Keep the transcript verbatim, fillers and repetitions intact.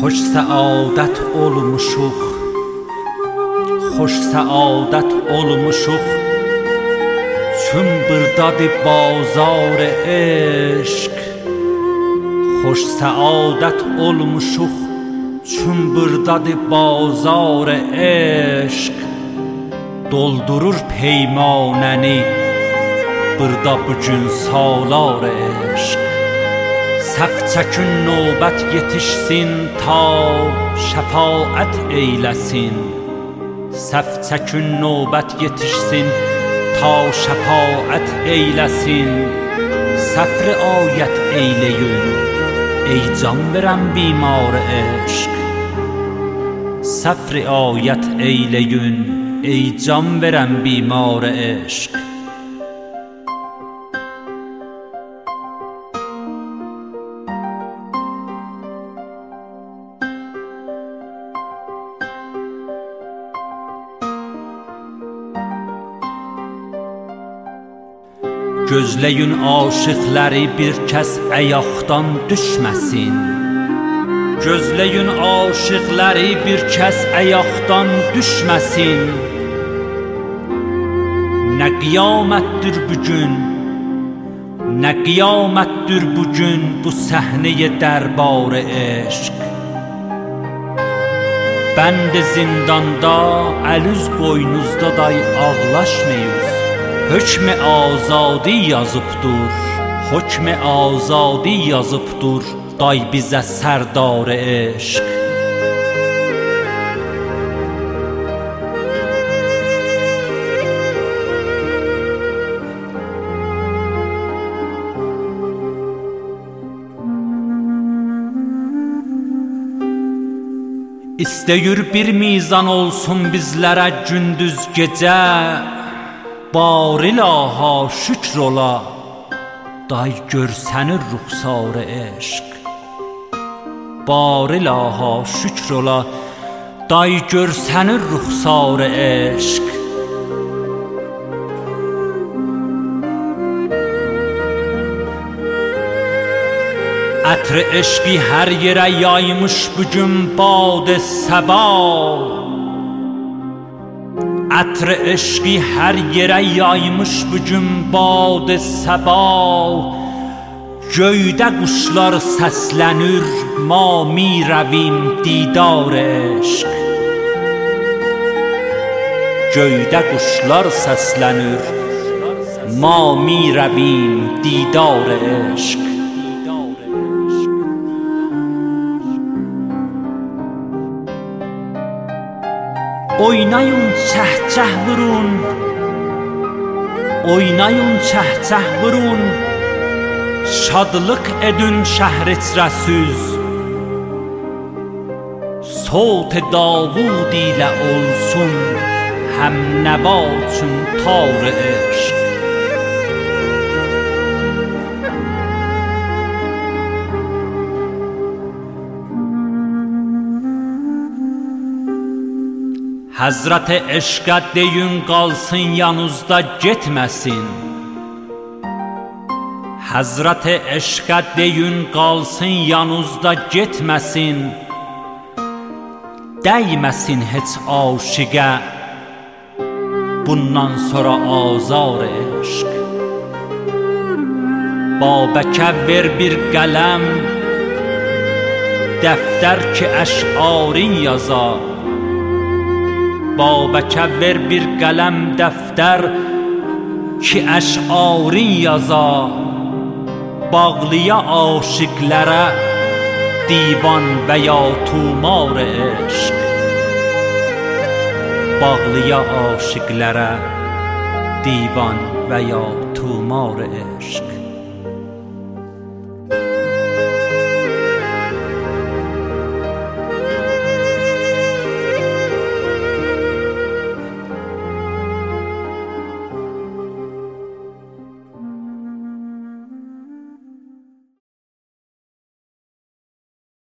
Xoş səadət olmuşuq, xoş səadət olmuşuq, çün burdadır bazar eşq. Xoş səadət olmuşuq, çün burdadır bazar eşq. Doldurur peymanəni, burda bugün salar eşq. Səf çəkin növbət yetişsin, ta şəfaət eyləsin. Səf çəkin növbət yetişsin, ta şəfaət eyləsin. Səfri ayət eyləyin, ey can verən bimar eşq. Səfri ayət eyləyin, ey can verən bimar eşq. Gözləyin aşıqları bir kəs əyaqdan düşməsin. Gözləyin aşıqları bir kəs əyaqdan düşməsin. Nə qiyamətdir bugün, nə qiyamətdir bugün bu səhnəyə dərbarı eşq. Bənd zindanda, əl-üz qoynuzda day ağlaşmayız. Hökm azadi yazıbdır, hökm azadi yazıbdır, day bizə sərdar eşq. İstəyir bir mizan olsun bizlərə gündüz gecə. Bar ilaha şükr ola, day görsənir ruxsar eşq. Bar ilaha şükr ola, day görsənir ruxsar eşq. Ətr eşqi hər yerə yaymış bugün bad səba. Ətr eşqi hər yerə yaymış bugün bad səba. Göydə quşlar səslənir, ma mi rəvim didar eşq. Göydə quşlar səslənir, ma mi rəvim didar eşq. Oynayın çəhçəh vurun, oynayın çəhçəh vurun, şadlıq edin şəhr-i-rəsüz. Sot Davud ilə olsun, həm nəva üçün tar eşq. Həzrət eşqə deyin qalsın yanınızda getməsin. Həzrət eşqə deyin qalsın yanınızda getməsin. Dəyməsin heç aşiqə, bundan sonra azar eşq. Babəkə ver bir qələm, dəftər ki əş'arin yaza. Babəkə ver bir qələm dəftər ki əş'arin yaza. Bağlıya aşiqlərə divan və ya tumar eşq. Bağlıya aşiqlərə divan və ya tumar eşq.